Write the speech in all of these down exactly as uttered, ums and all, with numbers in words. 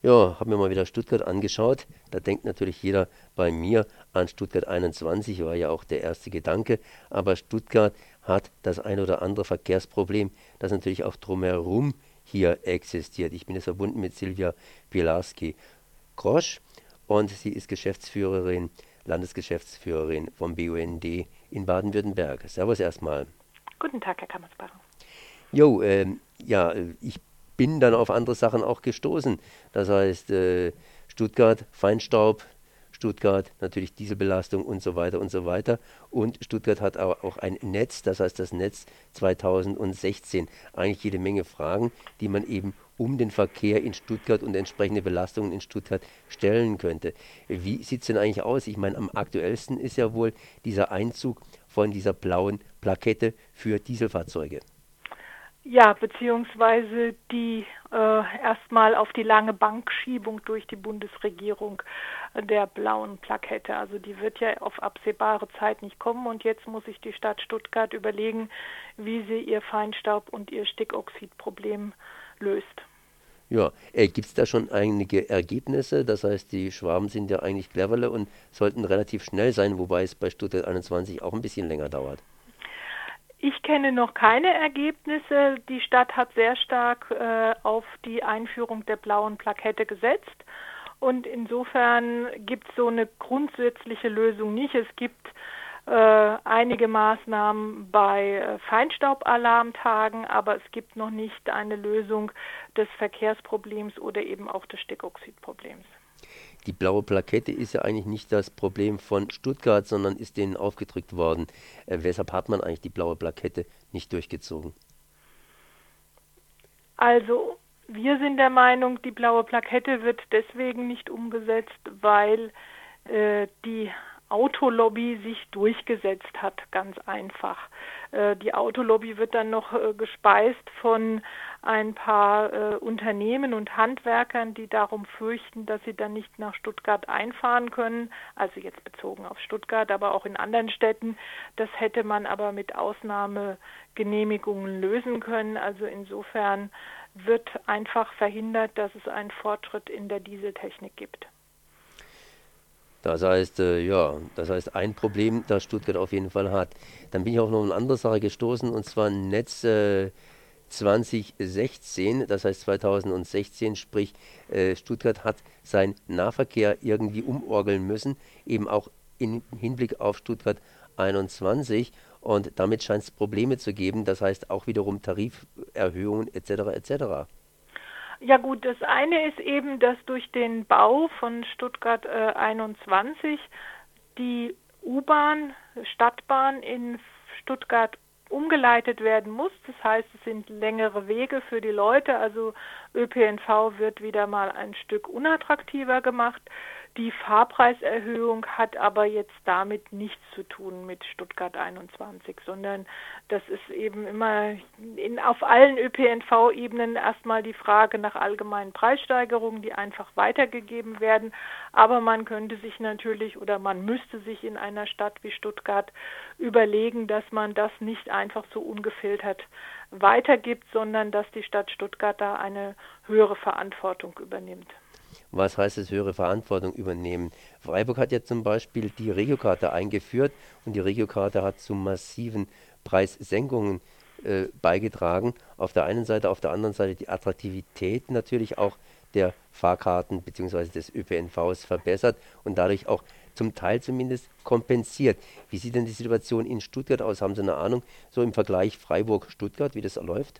Ja, habe mir mal wieder Stuttgart angeschaut. Da denkt natürlich jeder bei mir an Stuttgart einundzwanzig, war ja auch der erste Gedanke. Aber Stuttgart hat das ein oder andere Verkehrsproblem, das natürlich auch drumherum hier existiert. Ich bin jetzt verbunden mit Silvia Pilarski-Grosch und sie ist Geschäftsführerin, Landesgeschäftsführerin vom B U N D in Baden-Württemberg. Servus erstmal. Guten Tag, Herr Kammersbacher. Jo, ähm, ja, äh, ich bin dann auf andere Sachen auch gestoßen. Das heißt, äh, Stuttgart, Feinstaub, Stuttgart, natürlich Dieselbelastung und so weiter und so weiter. Und Stuttgart hat aber auch ein Netz, das heißt das Netz zweitausendsechzehn. Eigentlich jede Menge Fragen, die man eben um den Verkehr in Stuttgart und entsprechende Belastungen in Stuttgart stellen könnte. Wie sieht es denn eigentlich aus? Ich meine, am aktuellsten ist ja wohl dieser Einzug von dieser blauen Plakette für Dieselfahrzeuge. Ja, beziehungsweise die äh, erstmal auf die lange Bankschiebung durch die Bundesregierung der blauen Plakette. Also die wird ja auf absehbare Zeit nicht kommen und jetzt muss sich die Stadt Stuttgart überlegen, wie sie ihr Feinstaub und ihr Stickoxidproblem löst. Ja, äh, gibt es da schon einige Ergebnisse? Das heißt, die Schwaben sind ja eigentlich cleverle und sollten relativ schnell sein, wobei es bei Stuttgart einundzwanzig auch ein bisschen länger dauert. Ich kenne noch keine Ergebnisse. Die Stadt hat sehr stark äh, auf die Einführung der blauen Plakette gesetzt. Und insofern gibt es so eine grundsätzliche Lösung nicht. Es gibt äh, einige Maßnahmen bei äh, Feinstaubalarmtagen, aber es gibt noch nicht eine Lösung des Verkehrsproblems oder eben auch des Stickoxidproblems. Die blaue Plakette ist ja eigentlich nicht das Problem von Stuttgart, sondern ist denen aufgedrückt worden. Äh, weshalb hat man eigentlich die blaue Plakette nicht durchgezogen? Also wir sind der Meinung, die blaue Plakette wird deswegen nicht umgesetzt, weil äh, die Autolobby sich durchgesetzt hat, ganz einfach. Äh, die Autolobby wird dann noch äh, gespeist von ein paar äh, Unternehmen und Handwerkern, die darum fürchten, dass sie dann nicht nach Stuttgart einfahren können, also jetzt bezogen auf Stuttgart, aber auch in anderen Städten. Das hätte man aber mit Ausnahmegenehmigungen lösen können. Also insofern wird einfach verhindert, dass es einen Fortschritt in der Dieseltechnik gibt. Das heißt, äh, ja, das heißt ein Problem, das Stuttgart auf jeden Fall hat. Dann bin ich auch noch auf eine andere Sache gestoßen, und zwar Netz äh, zwanzig sechzehn, das heißt zweitausendsechzehn, sprich äh, Stuttgart hat seinen Nahverkehr irgendwie umorgeln müssen, eben auch im Hinblick auf Stuttgart einundzwanzig, und damit scheint es Probleme zu geben, das heißt auch wiederum Tariferhöhungen et cetera et cetera. Ja gut, das eine ist eben, dass durch den Bau von Stuttgart äh, einundzwanzig die U-Bahn, Stadtbahn in Stuttgart umgeleitet werden muss. Das heißt, es sind längere Wege für die Leute, also Ö P N V wird wieder mal ein Stück unattraktiver gemacht. Die Fahrpreiserhöhung hat aber jetzt damit nichts zu tun mit Stuttgart einundzwanzig, sondern das ist eben immer in, auf allen Ö P N V-Ebenen erstmal die Frage nach allgemeinen Preissteigerungen, die einfach weitergegeben werden. Aber man könnte sich natürlich oder man müsste sich in einer Stadt wie Stuttgart überlegen, dass man das nicht einfach so ungefiltert weitergibt, sondern dass die Stadt Stuttgart da eine höhere Verantwortung übernimmt. Was heißt es, höhere Verantwortung übernehmen? Freiburg hat ja zum Beispiel die Regiokarte eingeführt, und die Regiokarte hat zu massiven Preissenkungen äh, beigetragen. Auf der einen Seite, auf der anderen Seite die Attraktivität natürlich auch der Fahrkarten bzw. des Ö P N Vs verbessert und dadurch auch zum Teil zumindest kompensiert. Wie sieht denn die Situation in Stuttgart aus? Haben Sie eine Ahnung, so im Vergleich Freiburg-Stuttgart, wie das läuft?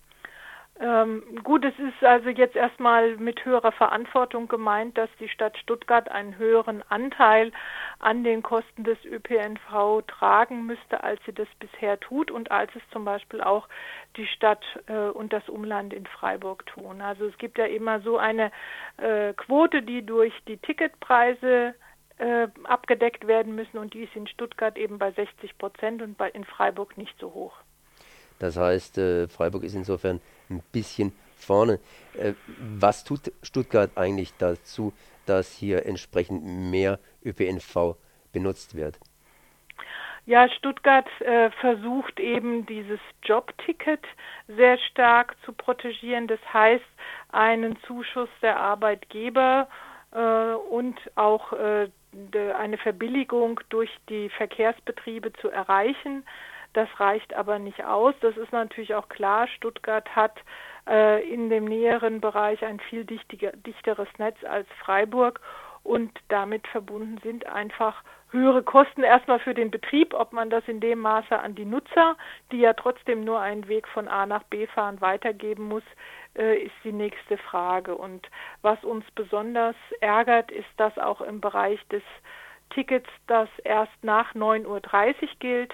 Ähm, gut, es ist also jetzt erstmal mit höherer Verantwortung gemeint, dass die Stadt Stuttgart einen höheren Anteil an den Kosten des Ö P N V tragen müsste, als sie das bisher tut und als es zum Beispiel auch die Stadt äh, und das Umland in Freiburg tun. Also es gibt ja immer so eine äh, Quote, die durch die Ticketpreise äh, abgedeckt werden müssen, und die ist in Stuttgart eben bei sechzig Prozent und bei, in Freiburg nicht so hoch. Das heißt, äh, Freiburg ist insofern ein bisschen vorne. Äh, was tut Stuttgart eigentlich dazu, dass hier entsprechend mehr Ö P N V benutzt wird? Ja, Stuttgart äh, versucht eben dieses Jobticket sehr stark zu protegieren. Das heißt, einen Zuschuss der Arbeitgeber äh, und auch äh, de, eine Verbilligung durch die Verkehrsbetriebe zu erreichen. Das reicht aber nicht aus. Das ist natürlich auch klar. Stuttgart hat äh, in dem näheren Bereich ein viel dichtiger, dichteres Netz als Freiburg und damit verbunden sind einfach höhere Kosten erstmal für den Betrieb. Ob man das in dem Maße an die Nutzer, die ja trotzdem nur einen Weg von A nach B fahren, weitergeben muss, äh, ist die nächste Frage. Und was uns besonders ärgert, ist, dass auch im Bereich des Tickets, das erst nach neun Uhr dreißig gilt,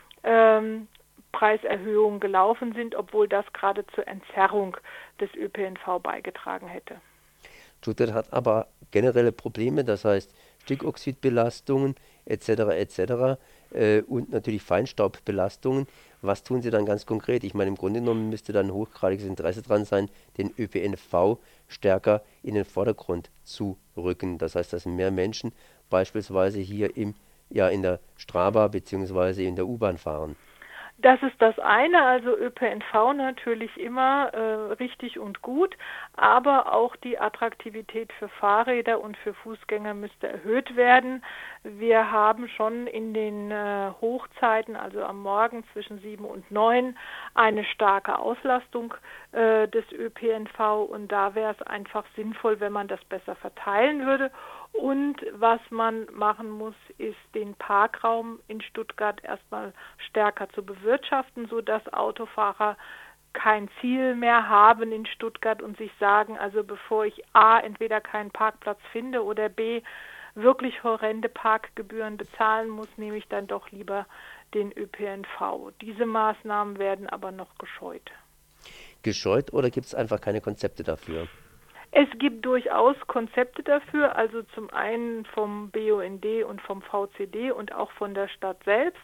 ähm, Preiserhöhungen gelaufen sind, obwohl das gerade zur Entzerrung des Ö P N V beigetragen hätte. Stuttgart hat aber generelle Probleme, das heißt Stickoxidbelastungen et cetera et cetera äh, und natürlich Feinstaubbelastungen. Was tun Sie dann ganz konkret? Ich meine, im Grunde genommen müsste dann hochgradiges Interesse dran sein, den Ö P N V stärker in den Vordergrund zu rücken. Das heißt, dass mehr Menschen beispielsweise hier im, ja, in der Straba bzw. in der U-Bahn fahren. Das ist das eine, also Ö P N V natürlich immer äh, richtig und gut, aber auch die Attraktivität für Fahrräder und für Fußgänger müsste erhöht werden. Wir haben schon in den äh, Hochzeiten, also am Morgen zwischen sieben und neun, eine starke Auslastung äh, des Ö P N V und da wäre es einfach sinnvoll, wenn man das besser verteilen würde. Und was man machen muss, ist den Parkraum in Stuttgart erstmal stärker zu bewirtschaften, sodass Autofahrer kein Ziel mehr haben in Stuttgart und sich sagen, also bevor ich A, entweder keinen Parkplatz finde oder B, wirklich horrende Parkgebühren bezahlen muss, nehme ich dann doch lieber den Ö P N V. Diese Maßnahmen werden aber noch gescheut. Gescheut oder gibt es einfach keine Konzepte dafür? Es gibt durchaus Konzepte dafür, also zum einen vom B U N D und vom V C D und auch von der Stadt selbst.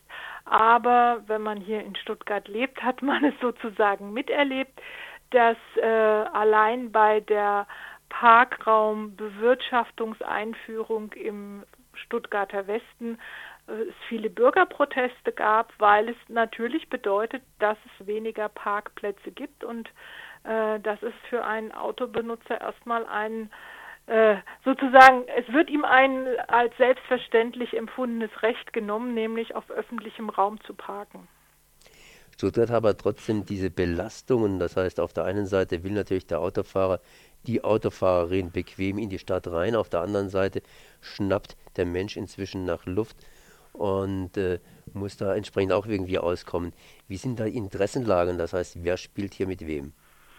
Aber wenn man hier in Stuttgart lebt, hat man es sozusagen miterlebt, dass äh, allein bei der Parkraumbewirtschaftungseinführung im Stuttgarter Westen äh, es viele Bürgerproteste gab, weil es natürlich bedeutet, dass es weniger Parkplätze gibt und das ist für einen Autobenutzer erstmal ein, äh, sozusagen, es wird ihm ein als selbstverständlich empfundenes Recht genommen, nämlich auf öffentlichem Raum zu parken. Stuttgart hat aber trotzdem diese Belastungen, das heißt, auf der einen Seite will natürlich der Autofahrer die Autofahrerin bequem in die Stadt rein, auf der anderen Seite schnappt der Mensch inzwischen nach Luft und äh, muss da entsprechend auch irgendwie auskommen. Wie sind da die Interessenlagen, das heißt, wer spielt hier mit wem?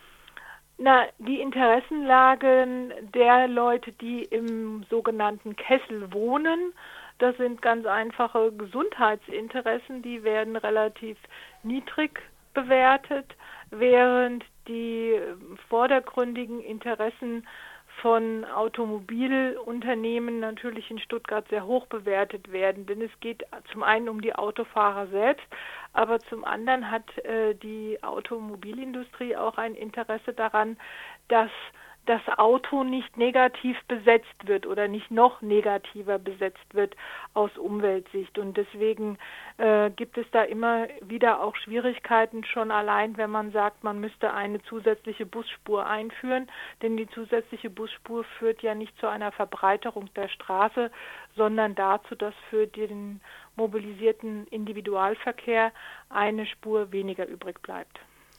Na, die Interessenlagen der Leute, die im sogenannten Kessel wohnen, das sind ganz einfache Gesundheitsinteressen, die werden relativ niedrig bewertet, während die vordergründigen Interessen von Automobilunternehmen natürlich in Stuttgart sehr hoch bewertet werden, denn es geht zum einen um die Autofahrer selbst, aber zum anderen hat äh, die Automobilindustrie auch ein Interesse daran, dass das Auto nicht negativ besetzt wird oder nicht noch negativer besetzt wird aus Umweltsicht. Und deswegen äh, gibt es da immer wieder auch Schwierigkeiten, schon allein, wenn man sagt, man müsste eine zusätzliche Busspur einführen. Denn die zusätzliche Busspur führt ja nicht zu einer Verbreiterung der Straße, sondern dazu, dass für den mobilisierten Individualverkehr eine Spur weniger übrig bleibt.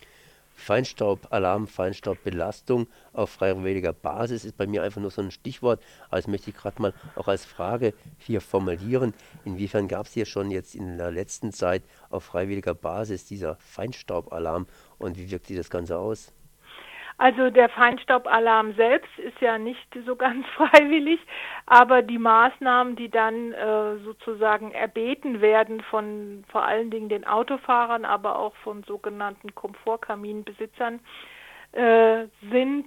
Feinstaubalarm, Feinstaubbelastung auf freiwilliger Basis ist bei mir einfach nur so ein Stichwort. Also möchte ich gerade mal auch als Frage hier formulieren. Inwiefern gab es hier schon jetzt in der letzten Zeit auf freiwilliger Basis dieser Feinstaubalarm und wie wirkt sich das Ganze aus? Also der Feinstaubalarm selbst ist ja nicht so ganz freiwillig, aber die Maßnahmen, die dann äh, sozusagen erbeten werden von vor allen Dingen den Autofahrern, aber auch von sogenannten Komfortkaminbesitzern, äh, sind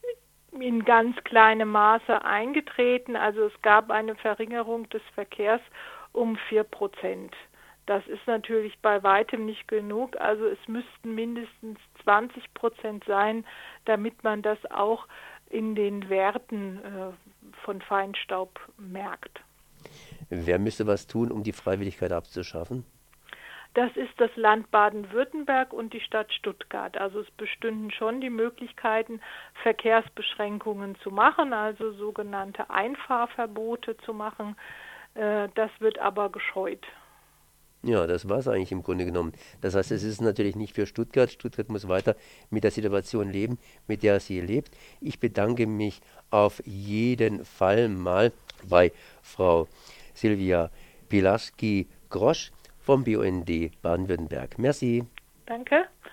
in ganz kleinem Maße eingetreten. Also es gab eine Verringerung des Verkehrs um vier Prozent. Das ist natürlich bei weitem nicht genug. Also es müssten mindestens zwanzig Prozent sein, damit man das auch in den Werten äh, von Feinstaub merkt. Wer müsste was tun, um die Freiwilligkeit abzuschaffen? Das ist das Land Baden-Württemberg und die Stadt Stuttgart. Also es bestünden schon die Möglichkeiten, Verkehrsbeschränkungen zu machen, also sogenannte Einfahrverbote zu machen. Das wird aber gescheut. Ja, das war es eigentlich im Grunde genommen. Das heißt, es ist natürlich nicht für Stuttgart. Stuttgart muss weiter mit der Situation leben, mit der sie lebt. Ich bedanke mich auf jeden Fall mal bei Frau Silvia Pilarski-Grosch vom B U N D Baden-Württemberg. Merci. Danke.